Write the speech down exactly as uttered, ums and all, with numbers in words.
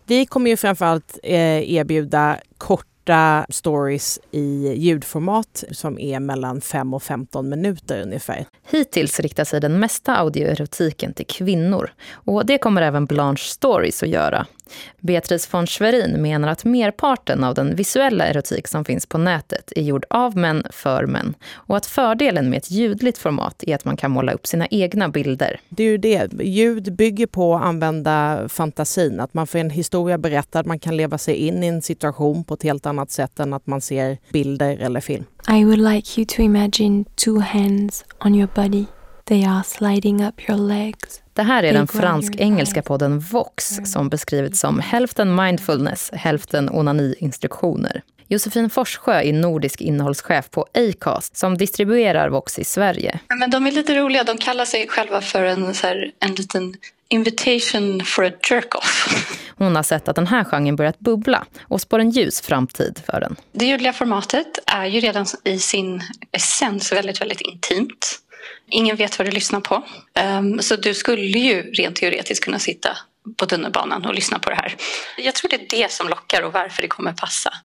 Vi kommer ju framförallt eh, erbjuda korta stories i ljudformat som är mellan fem och femton minuter ungefär. Hittills riktar sig den mesta audioerotiken till kvinnor och det kommer även Blanche Stories att göra. Beatrice von Schwerin menar att merparten av den visuella erotik som finns på nätet är gjord av män för män och att fördelen med ett ljudligt format är att man kan måla upp sina egna bilder. Det är ju det. Ljud bygger på att använda fantasin, att man får en historia berättad, man kan leva sig in i en situation på ett helt annat sätt än att man ser bilder eller film. I would like you to imagine two hands on your body. They are sliding up your legs. Det här är den fransk-engelska podden Vox som beskrivits som hälften mindfulness, hälften onani-instruktioner. Josefin Forssjö är nordisk innehållschef på Acast som distribuerar Vox i Sverige. Men de är lite roliga, de kallar sig själva för en, så här, en liten invitation for a jerk-off. Hon har sett att den här genren börjat bubbla och spår en ljus framtid för den. Det ljudliga formatet är ju redan i sin essens väldigt, väldigt intimt. Ingen vet vad du lyssnar på. Um, så du skulle ju rent teoretiskt kunna sitta på tunnelbanan och lyssna på det här. Jag tror det är det som lockar och varför det kommer passa.